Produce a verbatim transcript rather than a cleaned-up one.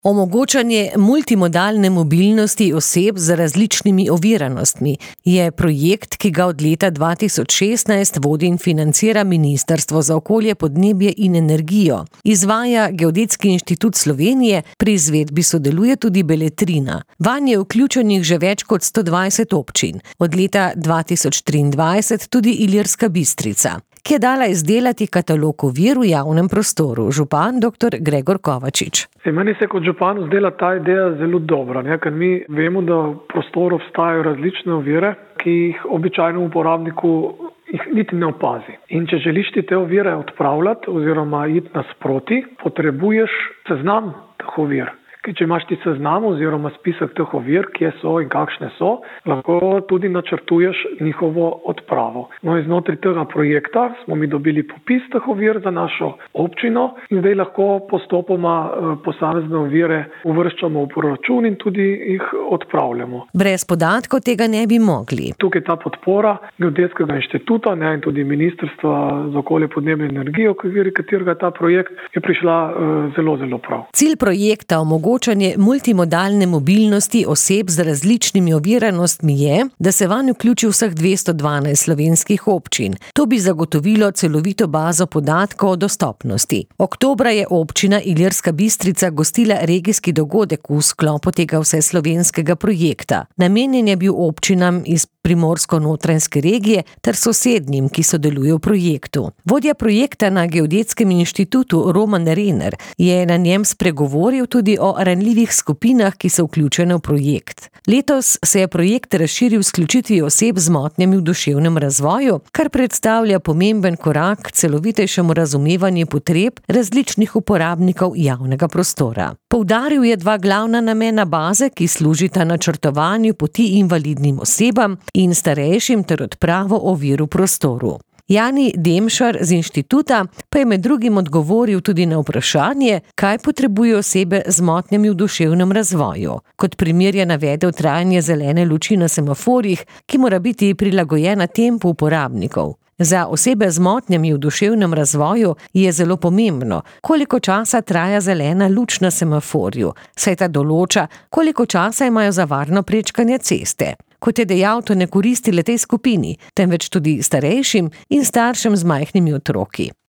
Omogočanje multimodalne mobilnosti oseb z različnimi oviranostmi je projekt, ki ga od leta dva tisoč šestnajst vodi in financira Ministrstvo za okolje, podnebje in energijo. Izvaja Geodetski inštitut Slovenije, pri izvedbi sodeluje tudi Beletrina. Vanj je vključenih že več kot sto dvajset občin, od leta dva tisoč triindvajset tudi Ilirska Bistrica, ki je dala izdelati katalog ovir v javnem prostoru. Župan doktor Gregor Kovačič. Meni se kot županu zdela ta ideja zelo dobra, ne? Ker mi vemo, da v prostoru obstajajo različne ovire, ki jih običajno uporabniku jih niti ne opazi. In če želiš ti te ovire odpravljati oziroma iti nasproti, potrebuješ seznam teh ovir. Ker če imaš ti seznam oziroma spisek teh ovir, kje so in kakšne so, lahko tudi načrtuješ njihovo odpravo. No in znotraj tega projekta smo mi dobili popis teh ovir za našo občino in zdaj lahko postopoma posamezne ovire uvrščamo v proračun in tudi jih odpravljamo. Brez podatkov tega ne bi mogli. Tukaj ta podpora Geodetskega inštituta, ne, in tudi Ministrstva za okolje, podnebje in energijo, v okviru katerega ta projekt je prišla uh, zelo, zelo prav. Cilj projekta omogočanje multimodalne mobilnosti oseb z različnimi oviranostmi je, da se vanj vključi vseh dvesto dvanajst slovenskih občin. To bi zagotovilo celovito bazo podatkov o dostopnosti. Oktobra je občina Ilirska Bistrica gostila regijski dogodek v sklopu tega vseslovenskega projekta. Namenjen je bil občinam iz Primorsko-Notranjske regije ter sosednjim, ki sodelujejo v projektu. Vodja projekta na Geodetskem inštitutu Roman Rener je na njem spregovoril tudi o ranljivih skupinah, ki so vključene v projekt. Letos se je projekt razširil s vključitvijo oseb z motnjami v duševnem razvoju, kar predstavlja pomemben korak k celovitejšemu razumevanju potreb različnih uporabnikov javnega prostora. Poudaril je dva glavna namena baze, ki služita načrtovanju poti invalidnim osebam in starejšim ter odpravo ovir v prostoru. Jani Demšar z inštituta pa je med drugim odgovoril tudi na vprašanje, kaj potrebujejo osebe z motnjami v duševnem razvoju. Kot primer je navedel trajanje zelene luči na semaforjih, ki mora biti prilagojena tempu uporabnikov. Za osebe z motnjami v duševnem razvoju je zelo pomembno, koliko časa traja zelena luč na semaforju, saj ta določa, koliko časa imajo za varno prečkanje ceste. Kot je dejal, to ne koristi le tej skupini, temveč tudi starejšim in staršem z majhnimi otroki.